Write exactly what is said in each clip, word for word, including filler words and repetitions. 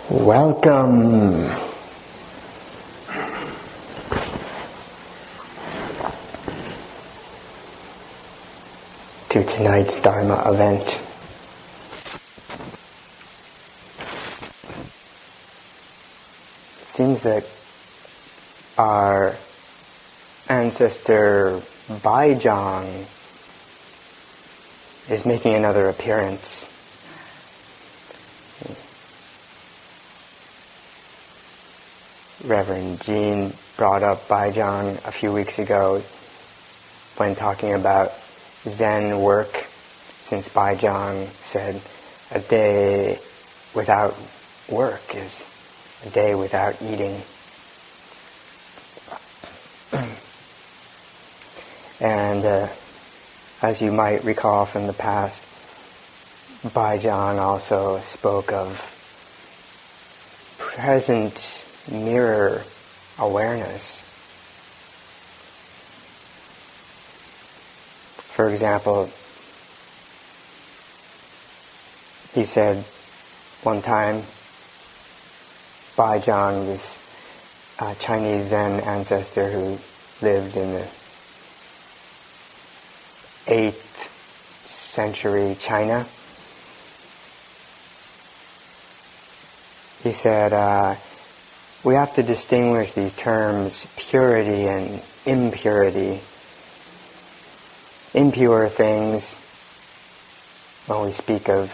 Welcome to tonight's Dharma event. It seems that our ancestor Baizhang is making another appearance. Reverend Jean brought up Baizhang a few weeks ago when talking about Zen work, since Baizhang said a day without work is a day without eating. And uh, as you might recall from the past, Baizhang also spoke of present mirror awareness. For example, he said one time, Baizhang, this uh, Chinese Zen ancestor who lived in the eighth century China, he said, uh, we have to distinguish these terms purity and impurity. Impure things, when we speak of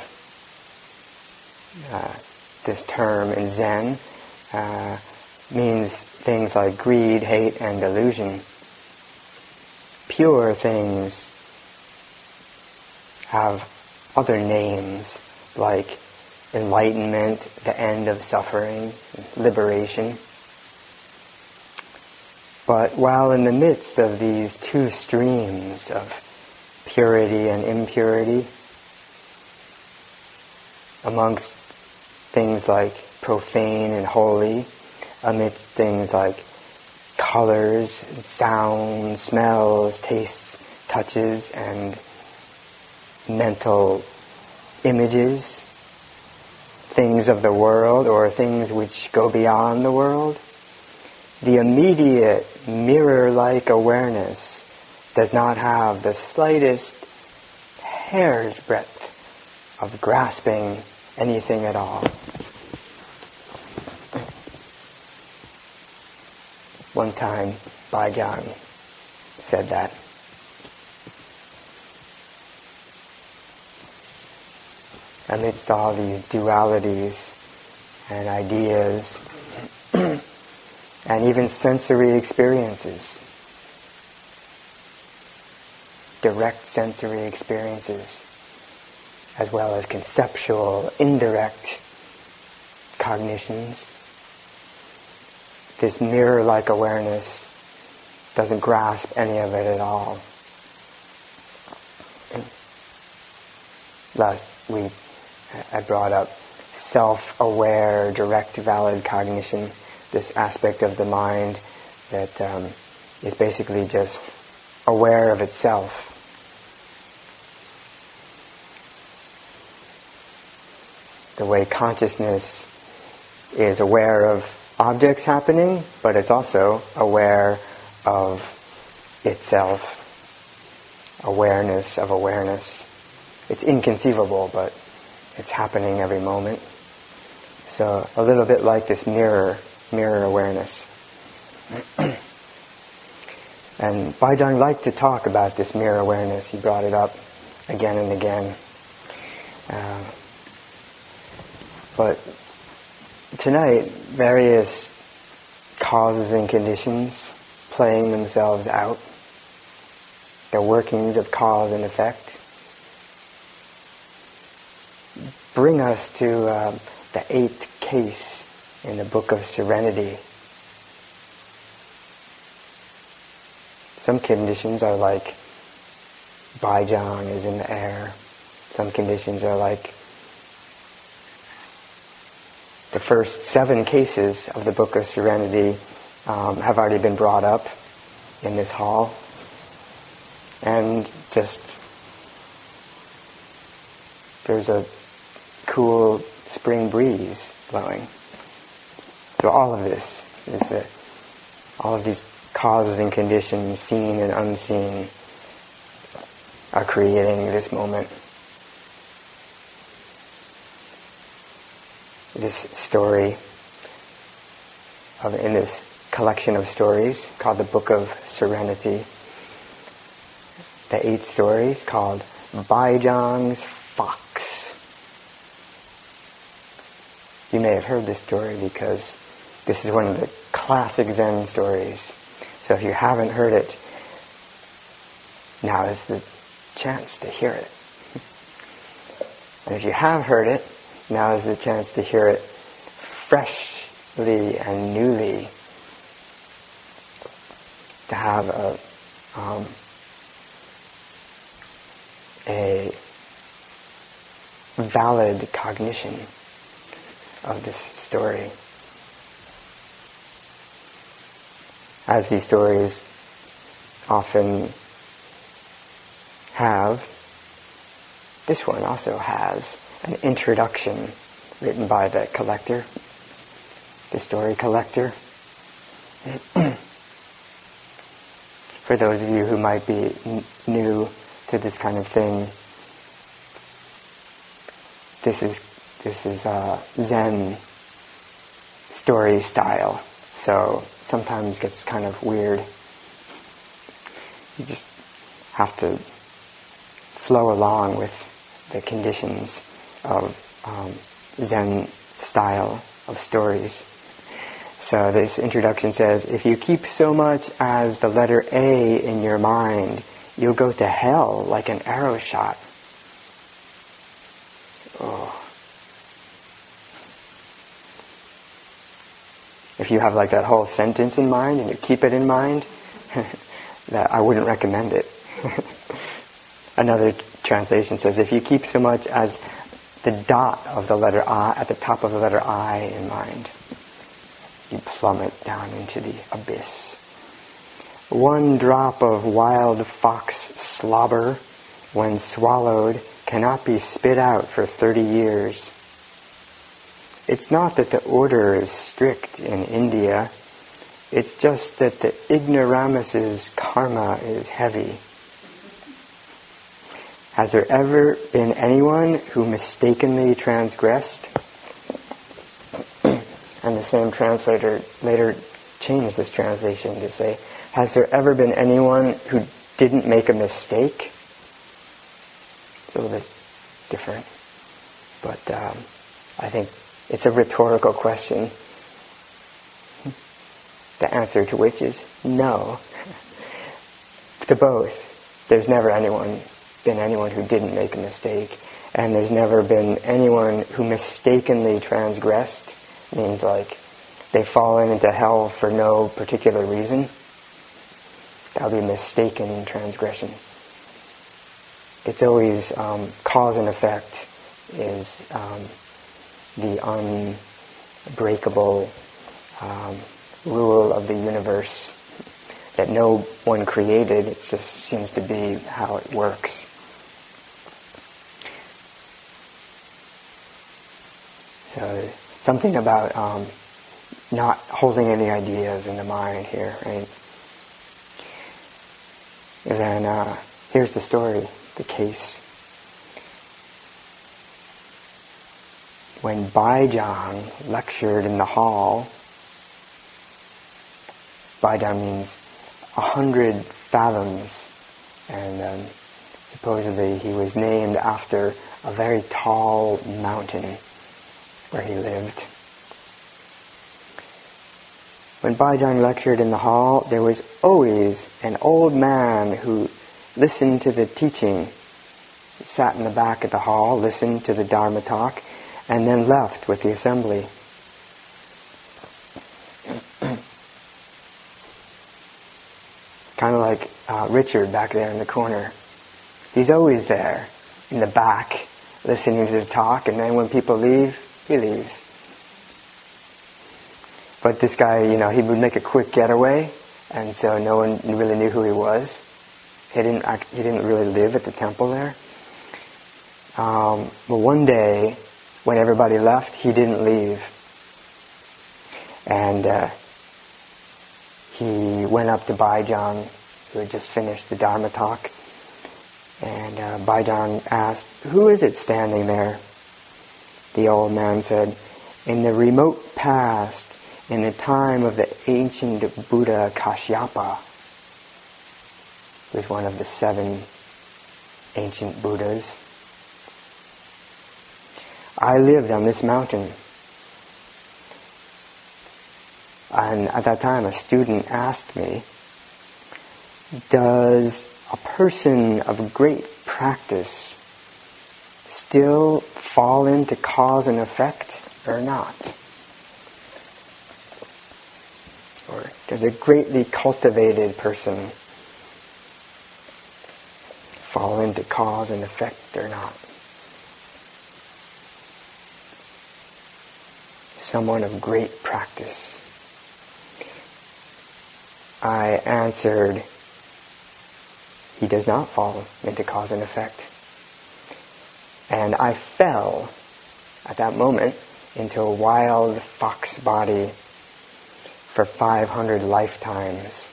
uh, this term in Zen, uh, means things like greed, hate, and delusion. Pure things have other names like enlightenment, the end of suffering, liberation. But while in the midst of these two streams of purity and impurity, amongst things like profane and holy, amidst things like colors, sounds, smells, tastes, touches, and mental images, things of the world or things which go beyond the world, the immediate mirror-like awareness does not have the slightest hair's breadth of grasping anything at all. One time, Baizhang said that. Amidst all these dualities and ideas and even sensory experiences, direct sensory experiences, as well as conceptual, indirect cognitions, this mirror-like awareness doesn't grasp any of it at all. Last week, I brought up self-aware, direct, valid cognition, this aspect of the mind that um, is basically just aware of itself. The way consciousness is aware of objects happening, but it's also aware of itself. Awareness of awareness. It's inconceivable, but it's happening every moment. So a little bit like this mirror, mirror awareness. And Baizhang liked to talk about this mirror awareness. He brought it up again and again. Uh, but tonight, various causes and conditions playing themselves out, the workings of cause and effect, bring us to uh, the eighth case in the Book of Serenity. Some conditions are like Baizhang is in the air. Some conditions are like the first seven cases of the Book of Serenity um, have already been brought up in this hall. And just there's a cool spring breeze blowing. So all of this is the, all of these causes and conditions, seen and unseen, are creating this moment. This story, of, in this collection of stories called the Book of Serenity, the eight stories called Baizhang's Fox. You may have heard this story because this is one of the classic Zen stories. So if you haven't heard it, now is the chance to hear it. And if you have heard it, now is the chance to hear it freshly and newly. To have a um, a valid cognition of this story. As these stories often have, this one also has an introduction written by the collector, the story collector. For those of you who might be n- new to this kind of thing, this is this is uh, Zen story style, so sometimes gets kind of weird. You just have to flow along with the conditions of um, Zen style of stories. So this introduction says, if you keep so much as the letter A in your mind, you'll go to hell like an arrow shot. Oh. If you have like that whole sentence in mind and you keep it in mind, that I wouldn't recommend it. Another translation says, if you keep so much as the dot of the letter I at the top of the letter I in mind, you plummet down into the abyss. One drop of wild fox slobber, when swallowed, cannot be spit out for thirty years. It's not that the order is strict in India. It's just that the ignoramus's karma is heavy. Has there ever been anyone who mistakenly transgressed? And the same translator later changed this translation to say, has there ever been anyone who didn't make a mistake? It's a little bit different. But um, I think it's a rhetorical question, the answer to which is no. To both. There's never anyone been anyone who didn't make a mistake, and there's never been anyone who mistakenly transgressed. Means like they've fallen into hell for no particular reason. That would be mistaken transgression. It's always um, cause and effect is um, the unbreakable um, rule of the universe that no one created. It just seems to be how it works. So something about um, not holding any ideas in the mind here, right? And then uh, here's the story, the case. When Baizhang lectured in the hall, Baizhang means a hundred fathoms, and um, supposedly he was named after a very tall mountain where he lived. When Baizhang lectured in the hall, there was always an old man who listened to the teaching. He sat in the back of the hall, listened to the Dharma talk, and then left with the assembly. Kind of like uh, Richard back there in the corner. He's always there in the back, listening to the talk, and then when people leave, he leaves. But this guy, you know, he would make a quick getaway, and so no one really knew who he was. He didn't act, he didn't really live at the temple there. Um, but one day, when everybody left, he didn't leave. And uh, he went up to Baijan, who had just finished the Dharma talk, and uh, Baijan asked, "Who is it standing there?" The old man said, "In the remote past, in the time of the ancient Buddha Kashyapa," who was one of the seven ancient Buddhas, "I lived on this mountain." And at that time, a student asked me, "Does a person of great practice still fall into cause and effect or not? Or does a greatly cultivated person fall into cause and effect or not?" Someone of great practice. I answered, he does not fall into cause and effect. And I fell, at that moment, into a wild fox body for five hundred lifetimes.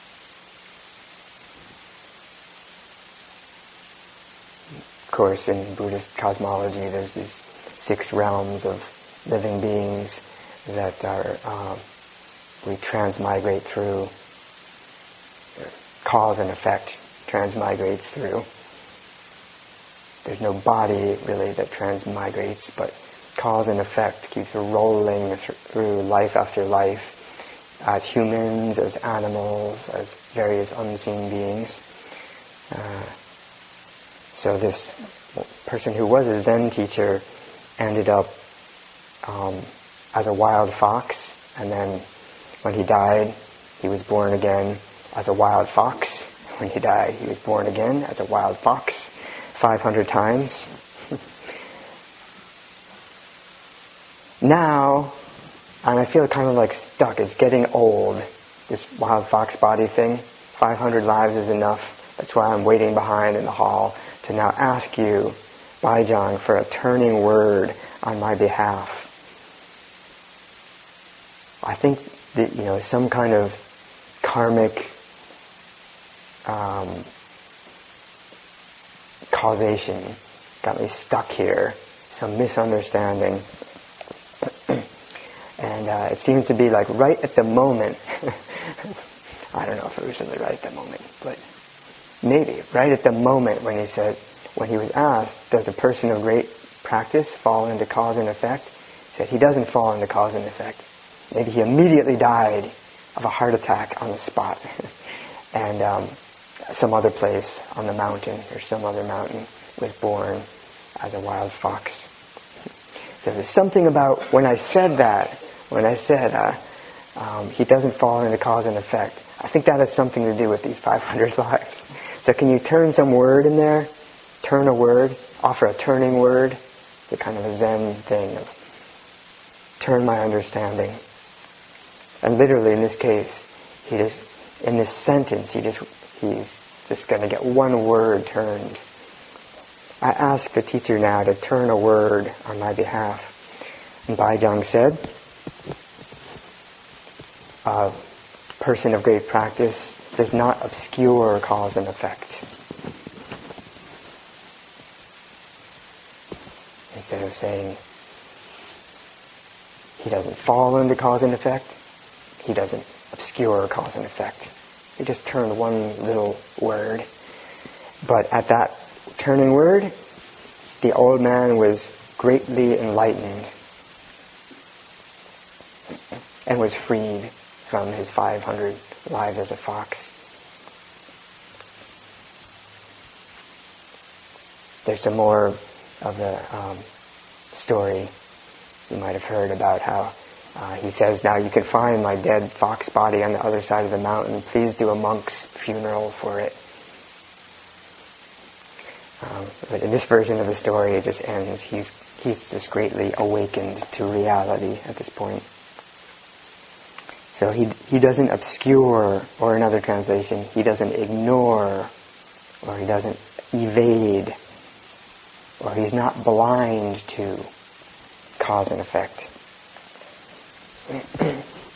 Of course, in Buddhist cosmology, there's these six realms of living beings that are um, we transmigrate through. Cause and effect transmigrates through. There's no body really that transmigrates, but cause and effect keeps rolling th- through life after life, as humans, as animals, as various unseen beings. Uh, so this person who was a Zen teacher ended up um, as a wild fox, and then when he died, he was born again as a wild fox. When he died, he was born again as a wild fox, five hundred times. Now, and I feel kind of like stuck. It's getting old, this wild fox body thing. five hundred lives is enough. That's why I'm waiting behind in the hall to now ask you, Baijan, for a turning word on my behalf. I think that, you know, some kind of karmic Um, causation got me stuck here, some misunderstanding. And uh, it seems to be like right at the moment, I don't know if it was really right at the moment, but maybe right at the moment when he said, when he was asked, does a person of great practice fall into cause and effect? He said he doesn't fall into cause and effect. Maybe he immediately died of a heart attack on the spot. and um, some other place on the mountain, or some other mountain, was born as a wild fox. So there's something about when I said that, when I said uh, um, he doesn't fall into cause and effect, I think that has something to do with these five hundred lives. So can you turn some word in there? Turn a word, offer a turning word. It's a kind of a Zen thing of turn my understanding. And literally in this case, he just, in this sentence, he just he's just going to get one word turned. I ask the teacher now to turn a word on my behalf. And Baijan said, a person of great practice does not obscure cause and effect. Instead of saying he doesn't fall into cause and effect, he doesn't obscure cause and effect. He just turned one little word. But at that turning word, the old man was greatly enlightened and was freed from his five hundred lives as a fox. There's some more of the um, story you might have heard about how uh, he says, now you can find my dead fox body on the other side of the mountain. Please do a monk's funeral for it. Um, but in this version of the story, it just ends. He's he's just greatly awakened to reality at this point. So he he doesn't obscure, or another translation, he doesn't ignore, or he doesn't evade, or he's not blind to cause and effect.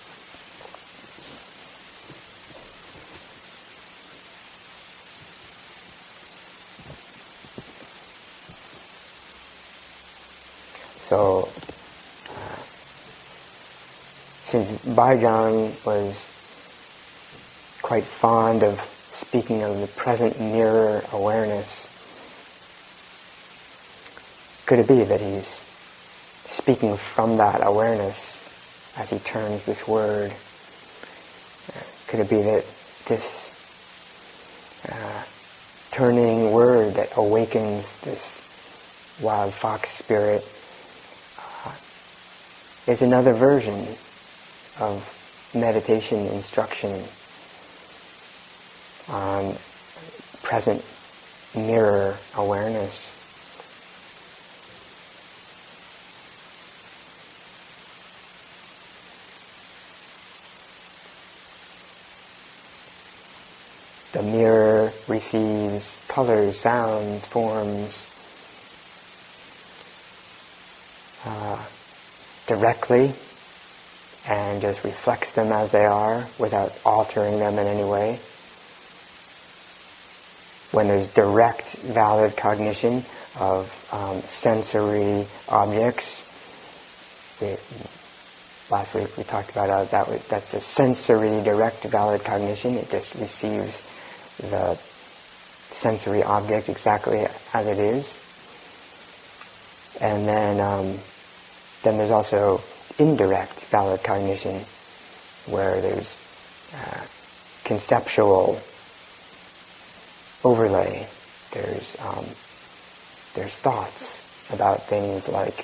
So, uh, since Bhaijang was quite fond of speaking of the present mirror awareness, could it be that he's speaking from that awareness as he turns this word? Could it be that this uh, turning word that awakens this wild fox spirit uh, is another version of meditation instruction on present mirror awareness? The mirror receives colors, sounds, forms uh, directly and just reflects them as they are without altering them in any way. When there's direct, valid cognition of um, sensory objects, we, last week we talked about uh, that. That's a sensory, direct, valid cognition. It just receives the sensory object exactly as it is. And then, um, then there's also indirect, valid cognition, where there's uh, conceptual overlay. There's um, there's thoughts about things like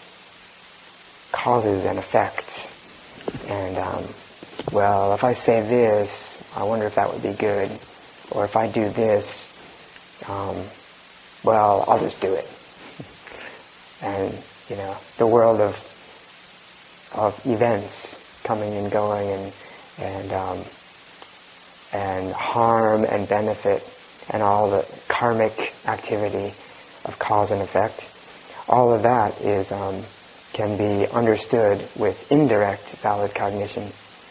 causes and effects, and um, well, if I say this, I wonder if that would be good, or if I do this, um, well, I'll just do it. And you know, the world of of events coming and going, and and um, and harm and benefit, and all the karmic activity of cause and effect, all of that is um, can be understood with indirect valid cognition.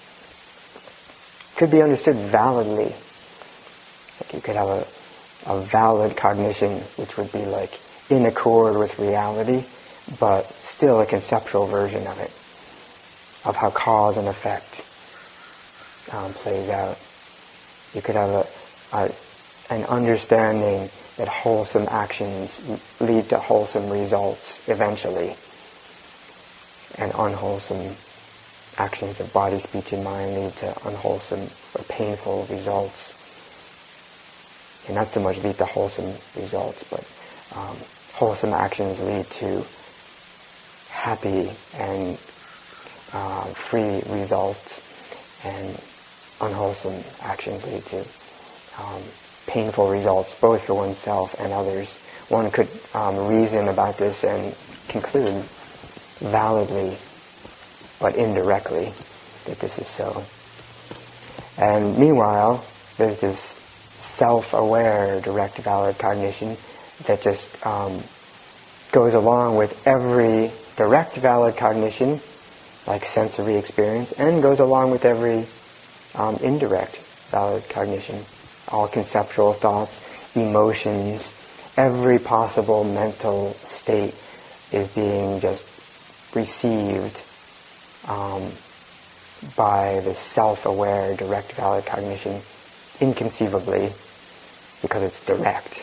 Could be understood validly. Like you could have a, a valid cognition which would be like in accord with reality, but still a conceptual version of it, of how cause and effect um, plays out. You could have a, a an understanding that wholesome actions lead to wholesome results eventually, and unwholesome actions of body, speech, and mind lead to unwholesome or painful results. And not so much lead to wholesome results, but um, wholesome actions lead to happy and uh, free results, and unwholesome actions lead to um, painful results, both for oneself and others. One could um, reason about this and conclude validly, but indirectly, that this is so. And meanwhile, there's this self-aware, direct, valid cognition that just um, goes along with every direct, valid cognition, like sensory experience, and goes along with every um, indirect, valid cognition. All conceptual thoughts, emotions, every possible mental state is being just received um, by the self-aware, direct, valid cognition, inconceivably, because it's direct.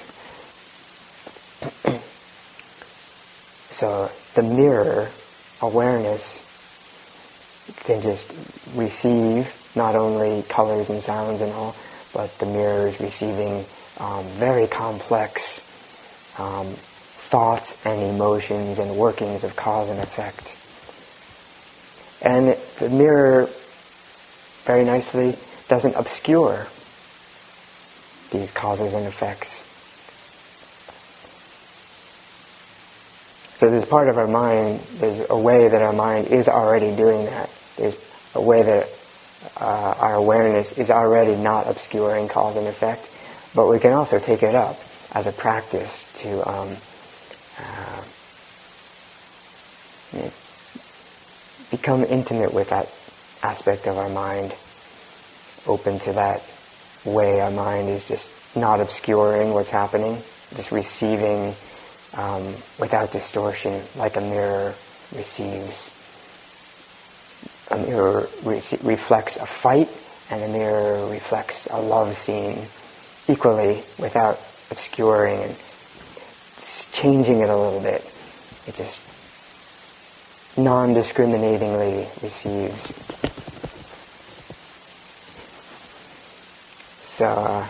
So the mirror awareness can just receive not only colors and sounds and all, but the mirror is receiving um, very complex um, thoughts and emotions and workings of cause and effect. And the mirror, very nicely, doesn't obscure these causes and effects. So there's part of our mind, there's a way that our mind is already doing that. There's a way that uh, our awareness is already not obscuring cause and effect, but we can also take it up as a practice to um, uh, you know, become intimate with that aspect of our mind, open to that way our mind is just not obscuring what's happening, just receiving um, without distortion, like a mirror receives. A mirror re- reflects a fight, and a mirror reflects a love scene equally, without obscuring and changing it a little bit. It just non-discriminatingly receives. So, uh,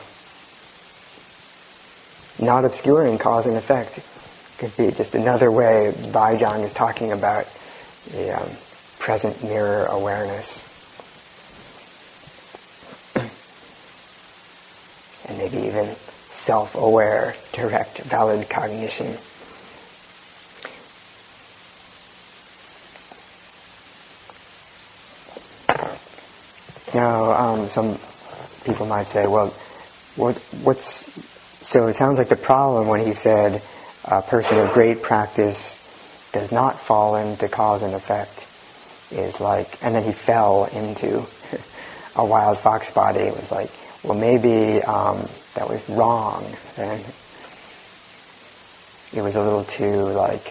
not obscuring cause and effect could be just another way Bhaijang is talking about the um, present mirror awareness. And maybe even self-aware, direct, valid cognition. Now, um, some people might say, well, what, what's... So it sounds like the problem when he said a person of great practice does not fall into cause and effect is like... And then he fell into a wild fox body. It was like, well, maybe um, that was wrong. And it was a little too, like,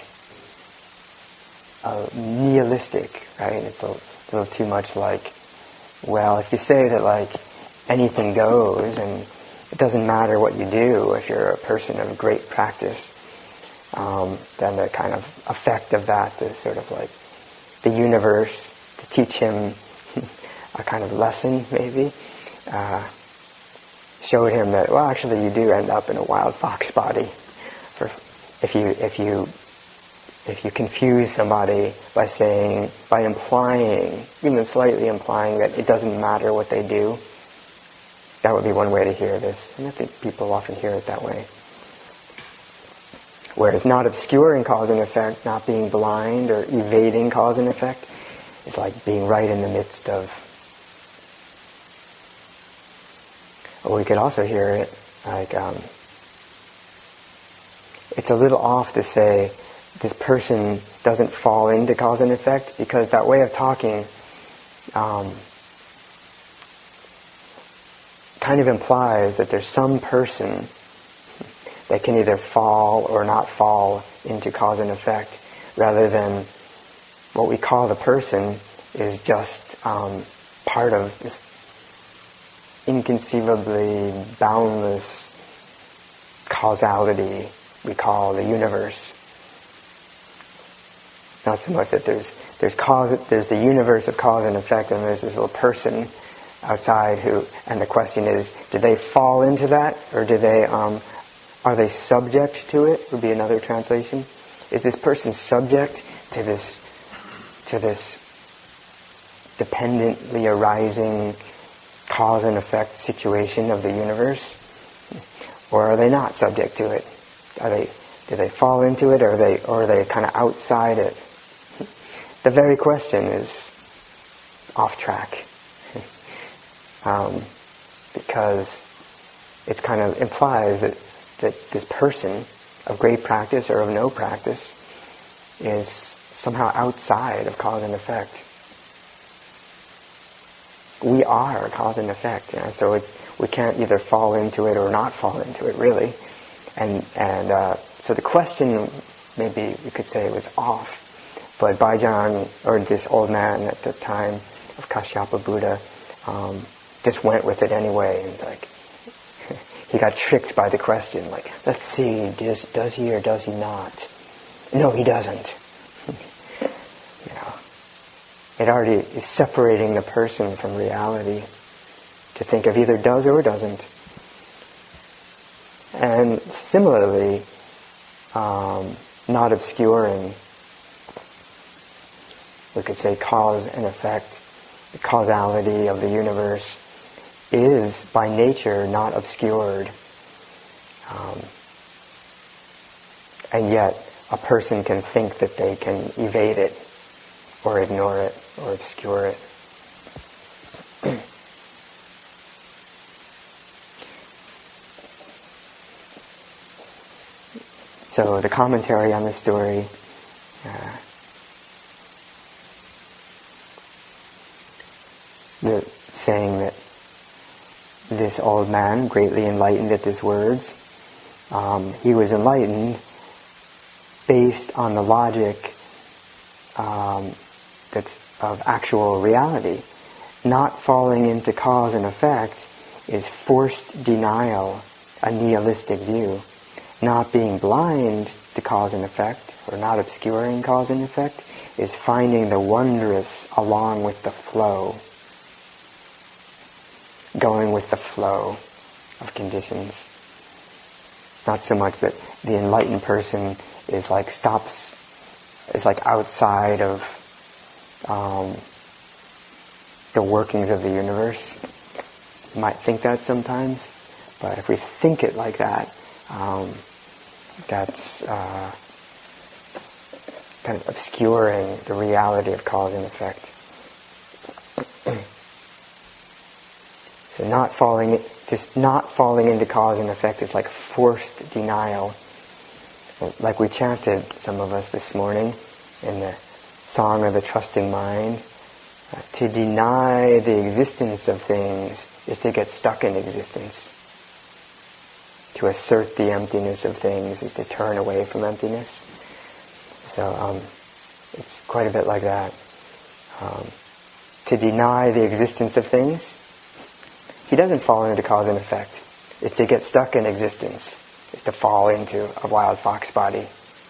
uh, nihilistic, right? It's a little too much like, well, if you say that, like, anything goes and it doesn't matter what you do if you're a person of great practice, um, then the kind of effect of that is sort of like the universe to teach him a kind of lesson, maybe, uh, showed him that, well, actually you do end up in a wild fox body for if you if you if you confuse somebody by saying, by implying, even slightly implying that it doesn't matter what they do. That would be one way to hear this, and I think people often hear it that way. Whereas not obscuring cause and effect, not being blind or evading cause and effect, is like being right in the midst of. Or we could also hear it like, um, it's a little off to say this person doesn't fall into cause and effect, because that way of talking um, kind of implies that there's some person that can either fall or not fall into cause and effect, rather than what we call the person is just um, part of this inconceivably boundless causality we call the universe. Not so much that there's there's cause, there's the universe of cause and effect, and there's this little person outside who, and the question is, do they fall into that, or do they, um, are they subject to it? Would be another translation. Is this person subject to this, to this dependently arising cause and effect situation of the universe, or are they not subject to it? Are they, do they fall into it, or are they, or are they kind of outside it? The very question is off track, um, because it kind of implies that that this person of great practice or of no practice is somehow outside of cause and effect. We are cause and effect, you know, so it's we can't either fall into it or not fall into it, really. And and uh, so the question, maybe we could say, was off. But Bhaijang, or this old man at the time of Kashyapa Buddha, um, just went with it anyway, and like he got tricked by the question. Like, let's see, does does he or does he not? No, he doesn't. You know, it already is separating the person from reality to think of either does or doesn't. And similarly, um, not obscuring. We could say cause and effect, the causality of the universe is by nature not obscured. Um, and yet a person can think that they can evade it or ignore it or obscure it. So the commentary on this story, uh, the saying that this old man, greatly enlightened at his words, um, he was enlightened based on the logic um, that's of actual reality. Not falling into cause and effect is forced denial, a nihilistic view. Not being blind to cause and effect, or not obscuring cause and effect, is finding the wondrous along with the flow, going with the flow of conditions. Not so much that the enlightened person is like stops, is like outside of um, the workings of the universe. You might think that sometimes, but if we think it like that, um, that's uh, kind of obscuring the reality of cause and effect. So not falling, just not falling into cause and effect is like forced denial. Like we chanted, some of us this morning, in the Song of the Trusting Mind. Uh, to deny the existence of things is to get stuck in existence. To assert the emptiness of things is to turn away from emptiness. So um, it's quite a bit like that. Um, to deny the existence of things, he doesn't fall into cause and effect. Is to get stuck in existence. Is to fall into a wild fox body.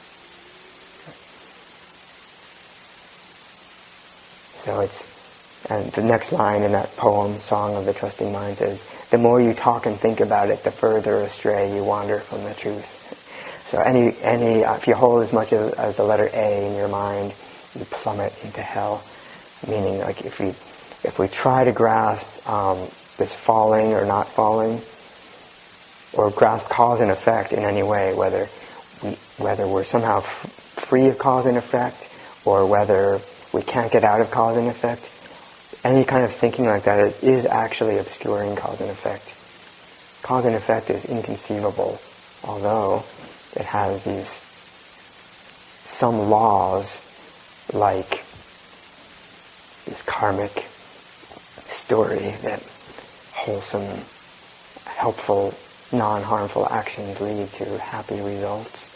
So it's, and the next line in that poem, Song of the Trusting Mind, says, the more you talk and think about it, the further astray you wander from the truth. So any, any, uh, if you hold as much as, as the letter A in your mind, you plummet into hell. Meaning, like if we, if we try to grasp um, this falling or not falling, or grasp cause and effect in any way, whether we, whether we're somehow f- free of cause and effect, or whether we can't get out of cause and effect, any kind of thinking like that it is actually obscuring cause and effect. Cause and effect is inconceivable, although it has these some laws like this karmic story that wholesome, helpful, non-harmful actions lead to happy results.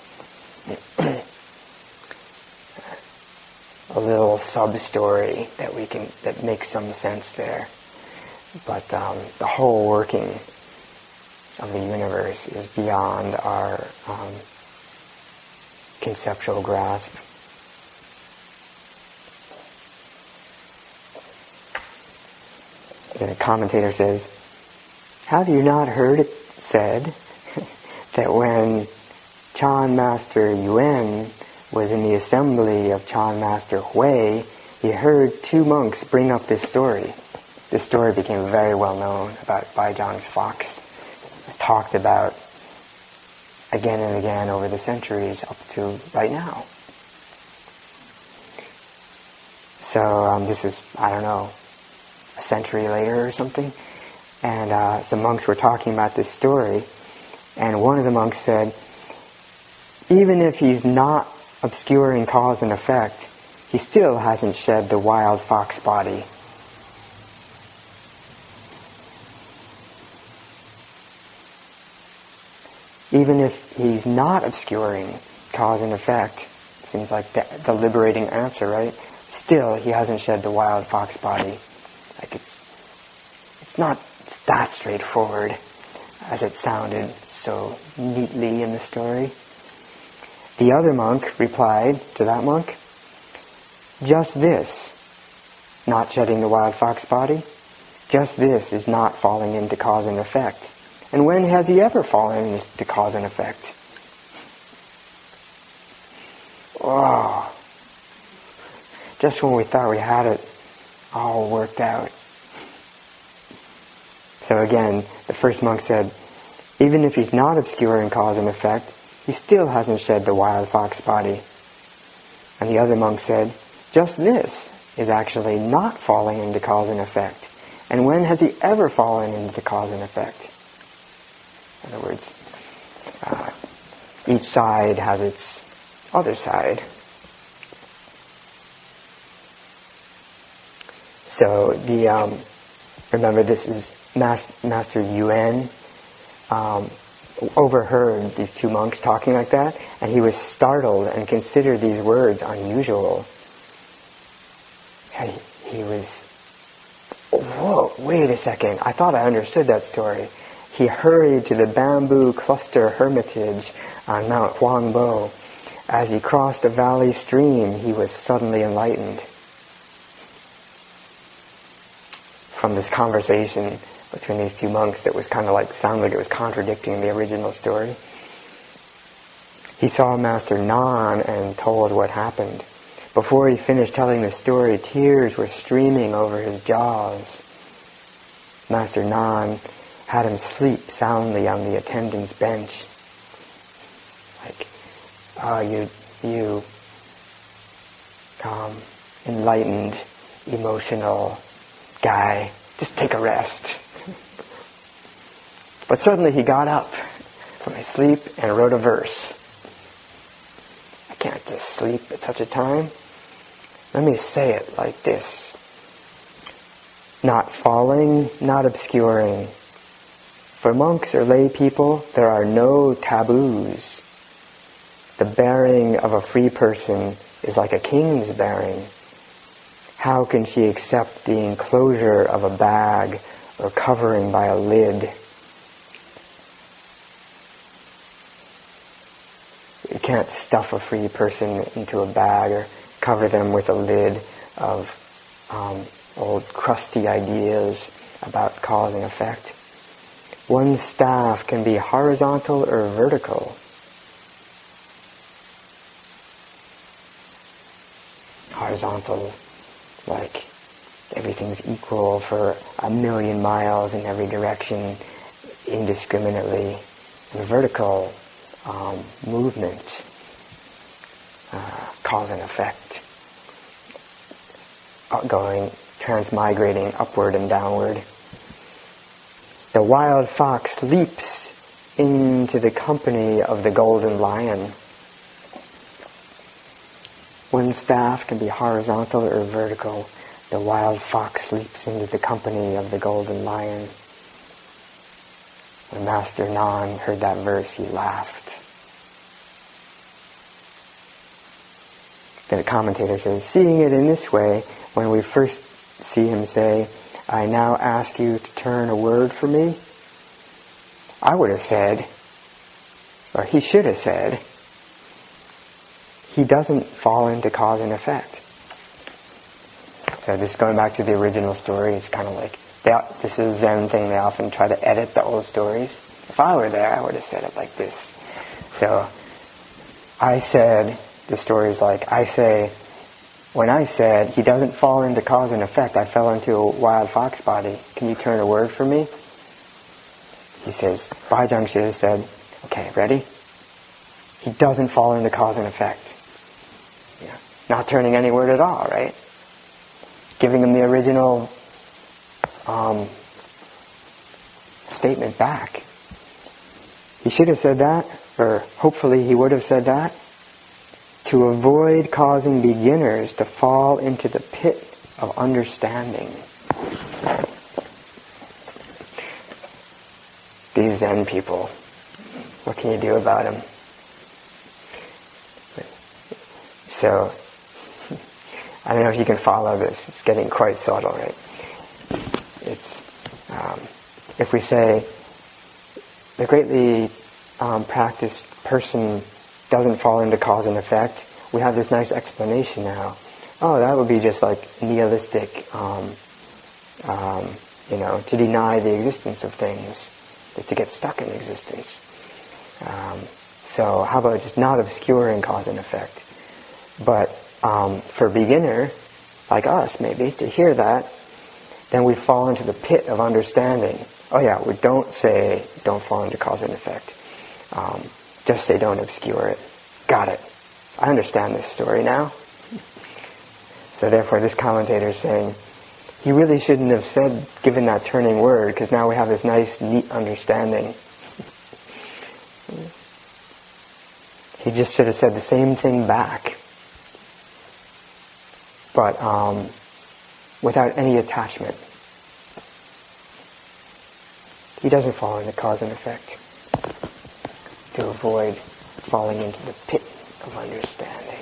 A little sub-story that we can that makes some sense there, but um, the whole working of the universe is beyond our um, conceptual grasp. The commentator says, have you not heard it said that when Chan Master Yuan was in the assembly of Chan Master Hui, he heard two monks bring up this story. This story became very well known about Baizhang's fox. It's talked about again and again over the centuries up to right now. So um, this was, I don't know, a century later or something. And uh, some monks were talking about this story. And one of the monks said, even if he's not obscuring cause and effect, he still hasn't shed the wild fox body. Even if he's not obscuring cause and effect, seems like the, the liberating answer, right? Still, he hasn't shed the wild fox body. Like it's, it's not that straightforward as it sounded so neatly in the story. The other monk replied to that monk, just this, not shedding the wild fox body, just this is not falling into cause and effect. And when has he ever fallen into cause and effect? Oh, just when we thought we had it all worked out. So again, the first monk said, even if he's not obscuring cause and effect, he still hasn't shed the wild fox body. And the other monk said, just this is actually not falling into cause and effect. And when has he ever fallen into cause and effect? In other words, uh, each side has its other side. So the um, remember this is Mas- Master Yuan um, overheard these two monks talking like that, and he was startled and considered these words unusual. wait a second, I thought I understood that story. He hurried to the bamboo cluster hermitage on Mount Huangbo. As he crossed a valley stream, he was suddenly enlightened. From this conversation between these two monks that was kind of like, sounded like it was contradicting the original story, he saw Master Nan and told what happened. Before he finished telling the story, tears were streaming over his jaws. Master Nan had him sleep soundly on the attendant's bench. Like, oh, you, you um, enlightened, emotional guy, just take a rest. But suddenly he got up from his sleep and wrote a verse. I can't just sleep at such a time. Let me say it like this. Not falling, not obscuring. For monks or lay people, there are no taboos. The bearing of a free person is like a king's bearing. How can she accept the enclosure of a bag or covering by a lid? You can't stuff a free person into a bag or cover them with a lid of um, old crusty ideas about cause and effect. One's staff can be horizontal or vertical. Horizontal, like everything's equal for a million miles in every direction indiscriminately. And vertical, um, movement, uh, cause and effect, going, transmigrating upward and downward. The wild fox leaps into the company of the golden lion. One staff can be horizontal or vertical. The wild fox leaps into the company of the golden lion. When Master Nan heard that verse, he laughed. Then the commentator says, seeing it in this way, when we first see him say, I now ask you to turn a word for me, I would have said, or he should have said, he doesn't fall into cause and effect. So this is going back to the original story. It's kind of like, they, this is a Zen thing. They often try to edit the old stories. If I were there, I would have said it like this. So I said, the story's like, I say, when I said, he doesn't fall into cause and effect, I fell into a wild fox body. Can you turn a word for me? He says, Bhaijang should have said, okay, ready? He doesn't fall into cause and effect. Yeah. Not turning any word at all, right? Giving him the original um, statement back. He should have said that, or hopefully he would have said that, to avoid causing beginners to fall into the pit of understanding. These Zen people, what can you do about them? So, I don't know if you can follow this. It's getting quite subtle, right? It's, um, if we say, the greatly um, practiced person doesn't fall into cause and effect, we have this nice explanation now. Oh, that would be just like nihilistic, um, um, you know, to deny the existence of things, to get stuck in existence. Um, so how about just not obscuring cause and effect? But um, for a beginner, like us maybe, to hear that, then we fall into the pit of understanding. Oh yeah, we don't say don't fall into cause and effect. Um, just say don't obscure it. Got it. I understand this story now. So therefore this commentator is saying, he really shouldn't have said, given that turning word, because now we have this nice, neat understanding. He just should have said the same thing back, but um, without any attachment. He doesn't fall into cause and effect, to avoid falling into the pit of understanding.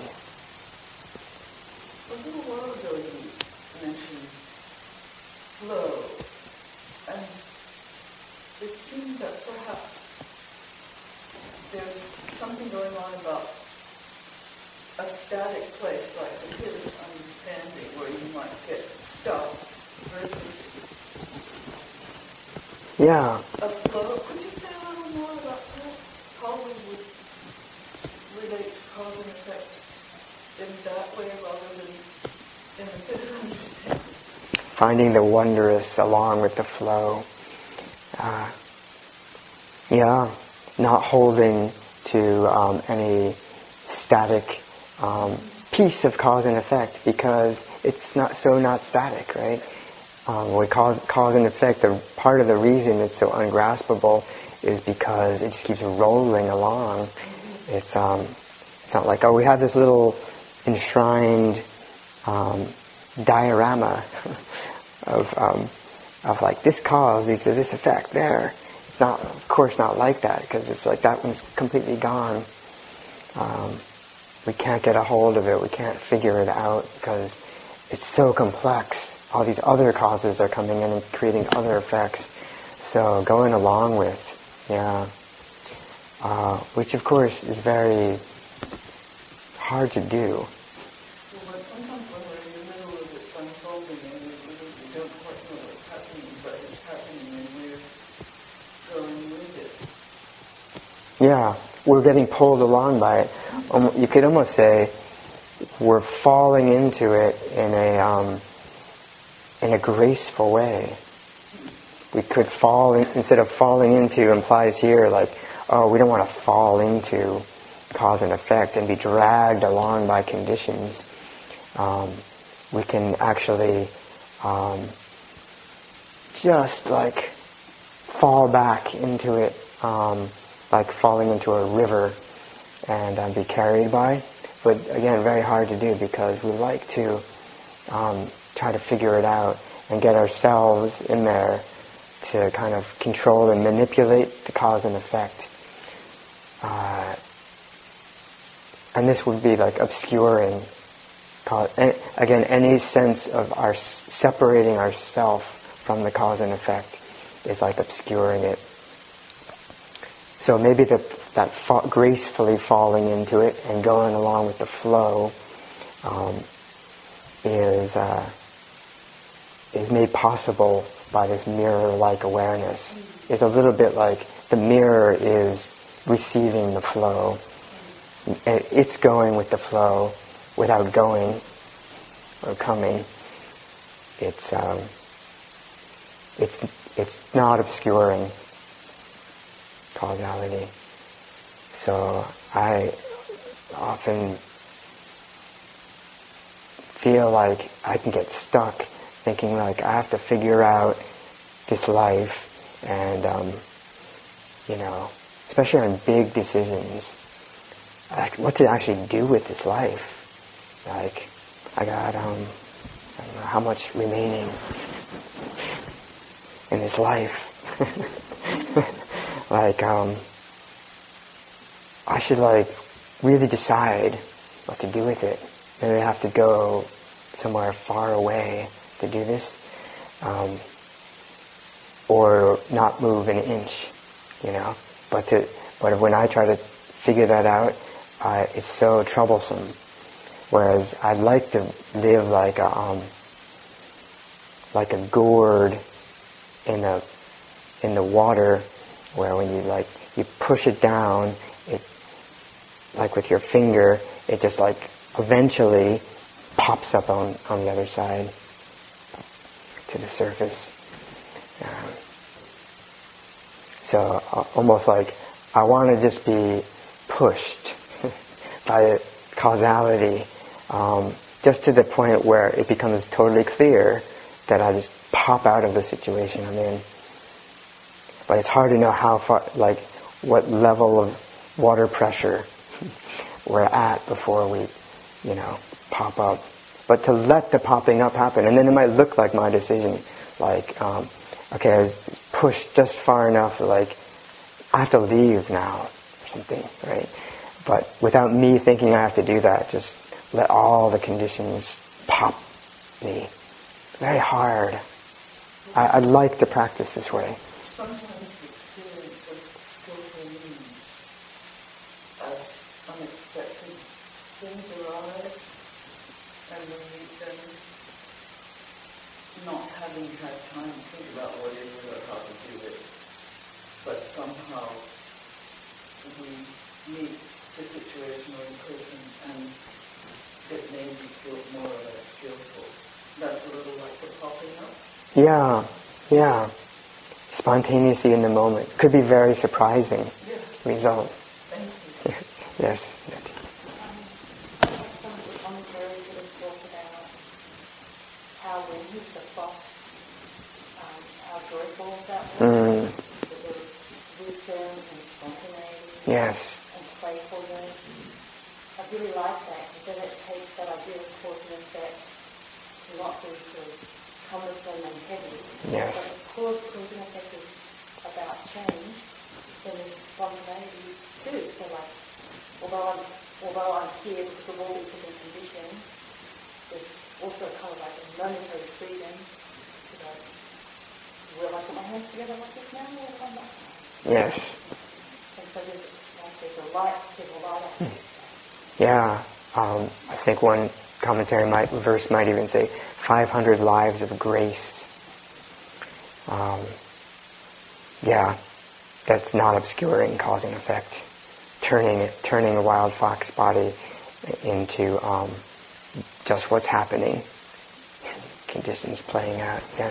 A little while ago you mentioned flow it seems that perhaps there's something going on about a static place like the pit of understanding where you might get stuck versus yeah. a flow. Could you say a little more about that? How we would relate to cause and effect in that way rather than in the pit of understanding? Finding the wondrous along with the flow. Uh, yeah, not holding to um, any static um, piece of cause and effect, because it's not so not static, right? Um, we cause cause and effect. The part of the reason it's so ungraspable is because it just keeps rolling along. It's um, it's not like, oh, we have this little enshrined um, diorama of um, of like this cause leads to this effect there. It's not, of course, not like that, because it's like that one's completely gone. Um, we can't get a hold of it. We can't figure it out because it's so complex. All these other causes are coming in and creating other effects. So going along with, yeah, uh, which of course is very hard to do. Well, sometimes when we're in the middle of its unfolding and we, we don't quite know what's happening, but it's happening and we're going with it. Yeah, we're getting pulled along by it. Um, you could almost say we're falling into it in a um, in a graceful way. We could fall in, instead of falling into implies here like, oh, we don't want to fall into cause and effect and be dragged along by conditions. Um, we can actually um, just like fall back into it, um, like falling into a river and um, be carried by. But again, very hard to do because we like to um, try to figure it out and get ourselves in there to kind of control and manipulate the cause and effect. Uh, and this would be like obscuring. Again, any sense of our separating ourself from the cause and effect is like obscuring it. So maybe the, that fa- gracefully falling into it and going along with the flow um, is uh, is made possible by this mirror-like awareness. It's a little bit like the mirror is receiving the flow. It's going with the flow without going or coming. It's um, it's it's not obscuring causality. So I often feel like I can get stuck thinking like I have to figure out this life, and um, you know, especially on big decisions, like what to actually do with this life. Like I got um, I don't know how much remaining in this life. like um, I should like really decide what to do with it. Maybe I have to go somewhere far away to do this, um, or not move an inch, you know. But to, but when I try to figure that out, uh, it's so troublesome. Whereas I'd like to live like a um, like a gourd in a in the water, where when you like you push it down, it like with your finger, it just like eventually pops up on, on the other side to the surface. Um, so uh, almost like I want to just be pushed by causality, um, just to the point where it becomes totally clear that I just pop out of the situation I'm in. But it's hard to know how far, like what level of water pressure we're at before we, you know, pop up. But to let the popping up happen, and then it might look like my decision, like, um, okay, I was pushed just far enough, like, I have to leave now, or something, right? But without me thinking I have to do that, just let all the conditions pop me. It's very hard. I, I'd like to practice this way. Sometimes the not having had time to think about what it is or how to do it, but somehow we meet the situation or the person and it may be still more or less skillful. That's a little like the popping up. Yeah, yeah. Spontaneously in the moment. Could be very surprising yes. result. Thank you. Yes. Um, some of the commentaries that have talked about how when he's a fox, um, how joyful that was. Mm. That there was wisdom and spontaneity. Yes. And playfulness. I really like that because then it takes that idea of cause and effect to not be sort of cumbersome and heavy. Yes. But of course, cause and effect is about change. Then there's spontaneity too. So like, although I'm although I'm here because of all these different conditions, there's also kind of like a momentary freedom. You know, will I put my hands together like this now, or will I not? Yes. And so there's like there's a light, there's a light aspect. Yeah. Um, I think one commentary might verse might even say five hundred lives of grace. Um, yeah, that's not obscuring cause and effect. Turning it, turning a wild fox body into um, just what's happening. Conditions playing out. Yes.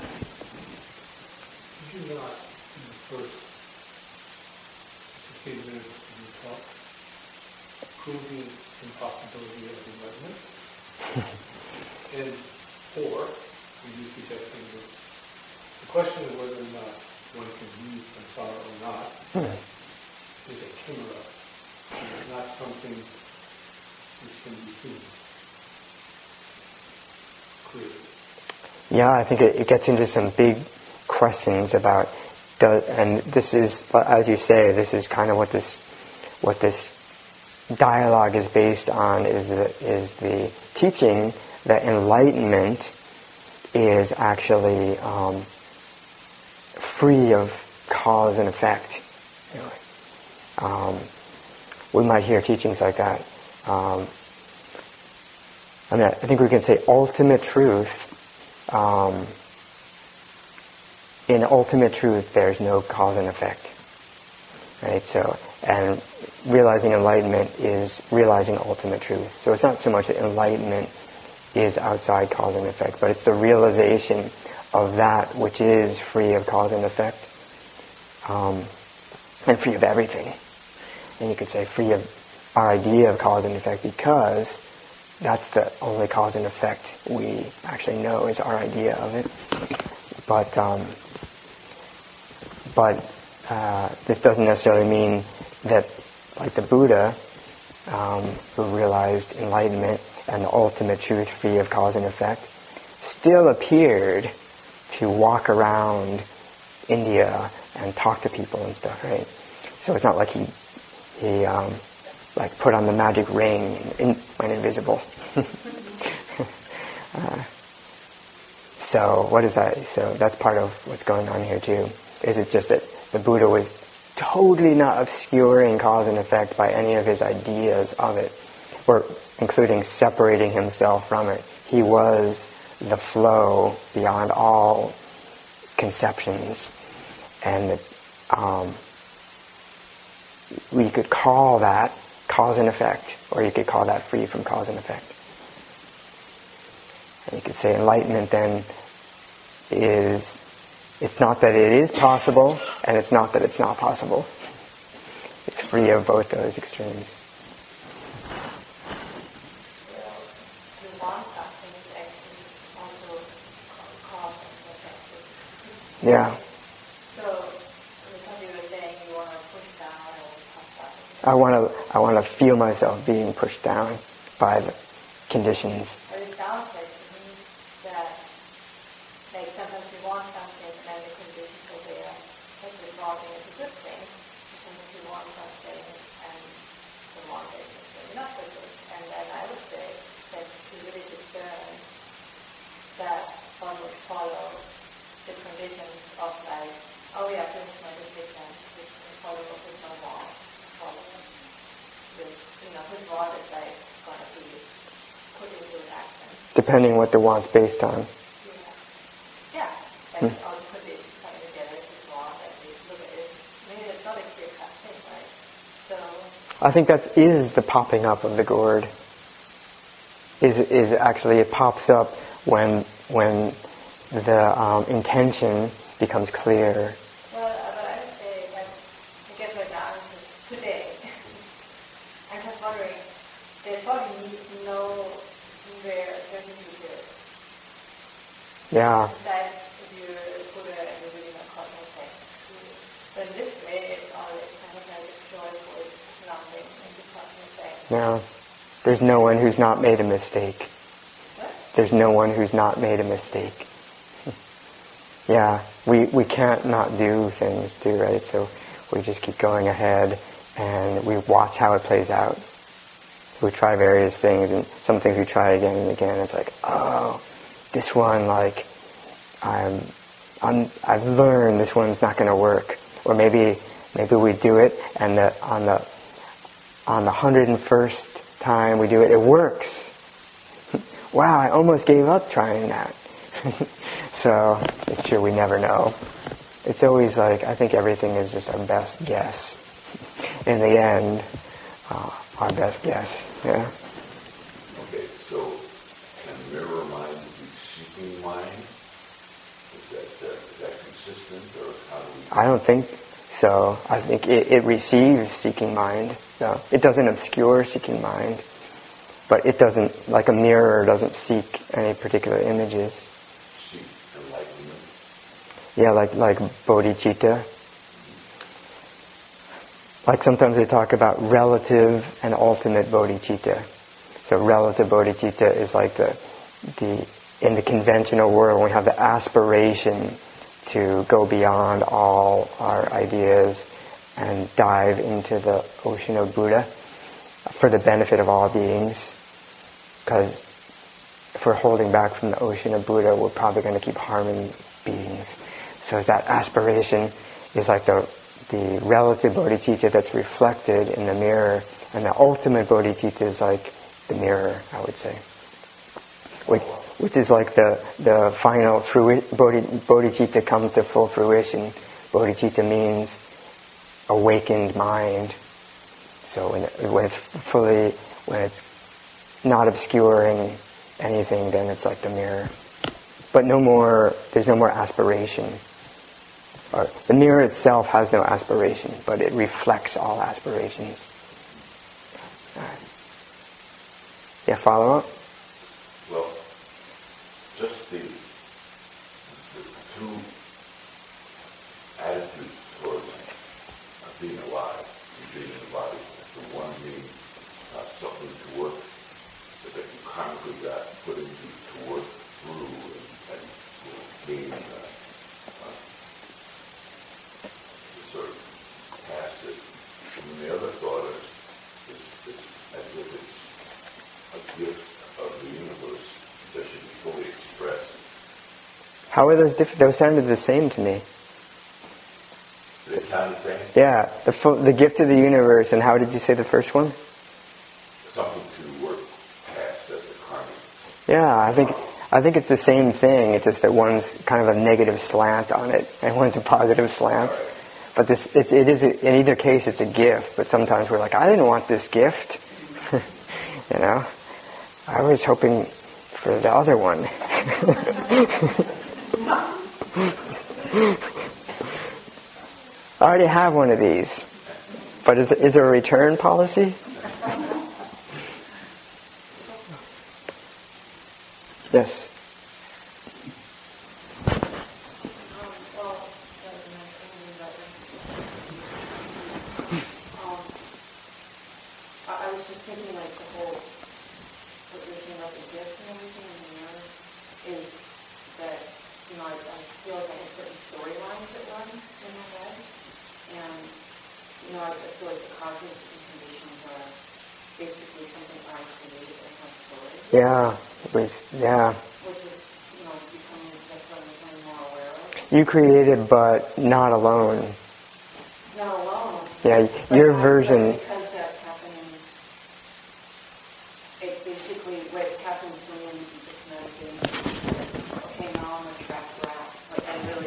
Did you not, in the first fifteen minutes of your talk, prove the impossibility of enlightenment? And four, were you suggesting that the question of whether or not one can leave samsara or not Hmm. is a chimera, and not something which can be seen clearly. Yeah, I think it, it gets into some big questions about, do, and this is, as you say, this is kind of what this, what this dialogue is based on, is the, is the teaching that enlightenment is actually um, free of cause and effect. You know, um, we might hear teachings like that. Um, I mean, I think we can say ultimate truth. Um, in ultimate truth, there's no cause and effect, right? So, and realizing enlightenment is realizing ultimate truth. So it's not so much that enlightenment is outside cause and effect, but it's the realization of that which is free of cause and effect, um, and free of everything. And you could say free of our idea of cause and effect, because that's the only cause and effect we actually know is our idea of it. But um, but uh, this doesn't necessarily mean that, like the Buddha, um, who realized enlightenment and the ultimate truth free of cause and effect, still appeared to walk around India and talk to people and stuff, right? So it's not like he he um, like put on the magic ring and in, went invisible. uh, so what is that? So that's part of what's going on here too. Is it just that the Buddha was totally not obscuring cause and effect by any of his ideas of it, or including separating himself from it. He was the flow beyond all conceptions, and that, um, we could call that cause and effect, or you could call that free from cause and effect. And you could say enlightenment then is, it's not that it is possible, and it's not that it's not possible. It's free of both those extremes. Well, the one something is actually also cause and effect. Yeah. So, because you were saying you want to push down or push up. I want to I want to feel myself being pushed down by the conditions. But it sounds like to me that, like, sometimes you want something and then the conditions are there. Like resolving is a good thing. Sometimes you want something and the wanting is really not so good. And then I would say that to really discern that one would follow the conditions of, like, oh yeah, this is my decision, this is follow what is my want, follow the, you know, his want is like going to be put into an action. Depending what the want's based on. Yeah. and hmm. all the conditions coming together to walk and we look at it. Maybe it's not a clear-cut thing, right? So I think that is the popping up of the gourd. Is is actually it pops up when when the um, intention becomes clear. Well, uh, but I would say that I guess right now today. I'm just wondering, the body needs to know where certain is. Yeah. That you Buddha and you're really not causing effect. But in this way, it's always kind of like a joyful nothing and the causing effect. Yeah. There's no one who's not made a mistake. What? There's no one who's not made a mistake. Yeah, we we can't not do things too, right? So we just keep going ahead and we watch how it plays out. So we try various things, and some things we try again and again. It's like, oh, this one, like, I'm, I'm, I've learned this one's not going to work. Or maybe maybe we do it, and the, on the on the hundred and first time we do it, it works. Wow, I almost gave up trying that. So it's true, we never know. It's always like, I think everything is just our best guess. In the end, uh, our best guess. Yeah. Okay, so can mirror mind be seeking mind? Is that, uh, is that consistent, or how do we... I don't think so. I think it, it receives seeking mind. No, it doesn't obscure seeking mind. But it doesn't, like a mirror doesn't seek any particular images. Seek enlightenment? Yeah, like like bodhicitta. Like sometimes they talk about relative and ultimate bodhicitta. So relative bodhicitta is like the the in the conventional world we have the aspiration to go beyond all our ideas and dive into the ocean of Buddha for the benefit of all beings. Because if we're holding back from the ocean of Buddha, we're probably going to keep harming beings. So that aspiration is like the the relative bodhicitta that's reflected in the mirror, and the ultimate bodhicitta is like the mirror, I would say, which, which is like the the final frui- bodhi, bodhicitta comes to full fruition. Bodhicitta means awakened mind. So when it, when it's fully when it's not obscuring anything, then it's like the mirror. But no more, there's no more aspiration. Or the mirror itself has no aspiration, but it reflects all aspirations. All right. Yeah, follow up? Well, just the, the two attitudes towards being alive and being in the body. The one being uh, something to work that you karmically got put into to work through and, and you know, gain uh, uh, sort of past it. And then the other thought is, is, is as if it's a gift of the universe that should be fully expressed. How are those different? Those sounded the same to me. Do they sound the same? Yeah, the full, the gift of the universe, and how did you say the first one? Something to work past as a karma. Yeah, I think I think it's the same thing. It's just that one's kind of a negative slant on it, and one's a positive slant. Right. But this, it's, it is a, in either case, it's a gift. But sometimes we're like, I didn't want this gift. You know, I was hoping for the other one. I already have one of these. But is, is there a return policy? Yes. I was just thinking, like, the whole, what you're saying about the gift and everything in the mirror is that, you know, I, I feel like I have certain storylines that run in my head, and, you know, I, I feel like the causes and conditions are basically something I created as my story. Yeah, it was, yeah. Which is, you know, becoming, that's what I'm becoming more aware of. You created, but not alone. Not alone. Yeah, your version. Because that's happening, it basically, what happens when you just meditating, okay, now I'm a trapped rat, like I really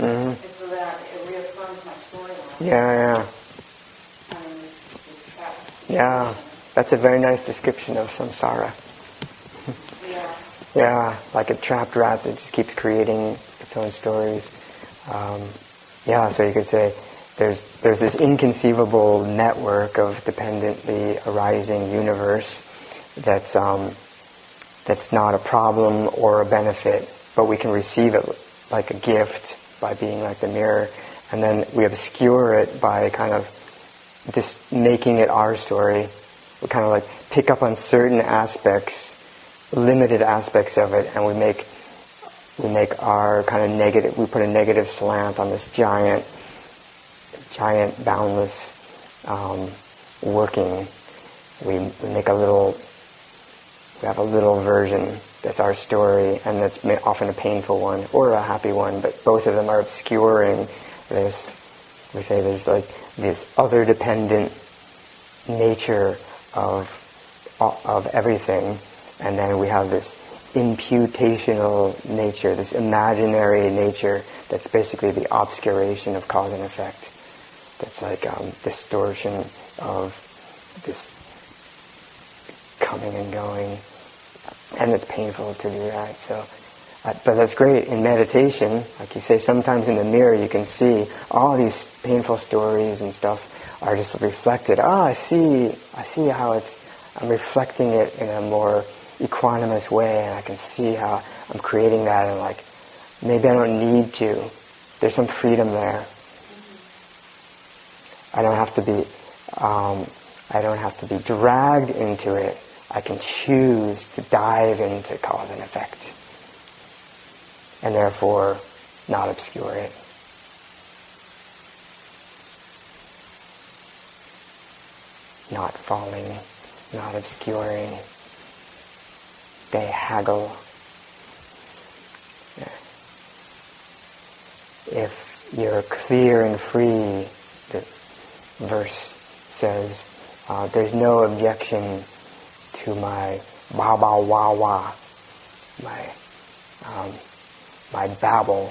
Mm-hmm. And so that it reaffirms my storyline. Yeah, yeah. I'm in this, this trap. Yeah. That's a very nice description of samsara. Yeah. Yeah, like a trapped rat that just keeps creating its own stories. Um, yeah, so you could say there's there's this inconceivable network of dependently arising universe that's um, that's not a problem or a benefit, but we can receive it like a gift by being like the mirror, and then we obscure it by kind of just making it our story. We kind of like pick up on certain aspects, limited aspects of it, and we make we make our kind of negative, we put a negative slant on this giant, giant, boundless um, working. We, we make a little, we have a little version that's our story, and that's often a painful one or a happy one, but both of them are obscuring this. We say there's like this other dependent nature of of everything, and then we have this imputational nature, this imaginary nature that's basically the obscuration of cause and effect. That's like um, distortion of this coming and going, and it's painful to do that. So, uh, but that's great in meditation. Like you say, sometimes in the mirror you can see all these painful stories and stuff are just reflected. Ah, I see. I see how it's. I'm reflecting it in a more equanimous way, and I can see how I'm creating that, and like maybe I don't need to. There's some freedom there. I don't have to be um, I don't have to be dragged into it. I can choose to dive into cause and effect, and therefore not obscure it. Not falling, not obscuring. They haggle. If you're clear and free, the verse says, uh, there's no objection to my wah wah wah wah, my um, my babble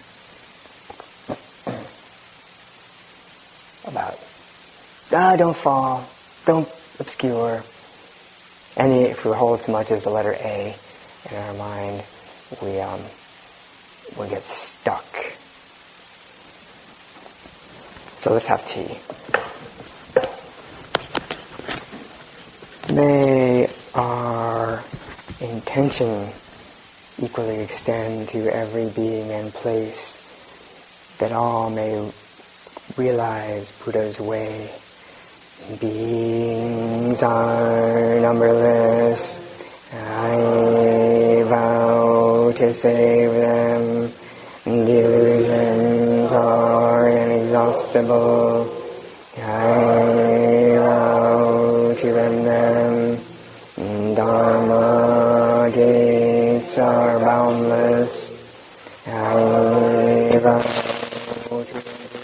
about ah, don't fall, don't obscure. Any, if we hold so much as the letter A in our mind, we um, we get stuck. So let's have tea. May our intention equally extend to every being and place, that all may realize Buddha's way. Beings are numberless. I vow to save them. Delusions are inexhaustible. I vow to end them. Dharma gates are boundless. I vow to